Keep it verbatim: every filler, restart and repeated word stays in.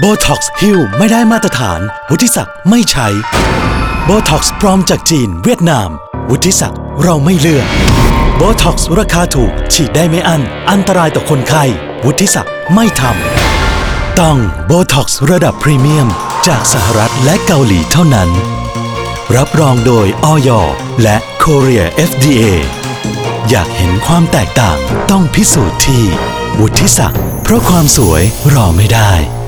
Botox Hill ไม่ได้มาตรฐานวุฒิศักดิ์ไม่ใช้ Botox ปลอมจากจีนเวียดนามวุฒิศักดิ์เราไม่เลือก Botox ราคาถูกฉีดได้ไม่อั้นอันตรายต่อคนไข้วุฒิศักดิ์ไม่ทำต้อง Botox ระดับพรีเมียมจากสหรัฐและเกาหลีเท่านั้นรับรองโดย อย และ Korea เอฟ ดี เอ อยากเห็นความแตกต่างต้องพิสูจน์ที่วุฒิศักดิ์เพราะความสวยรอไม่ได้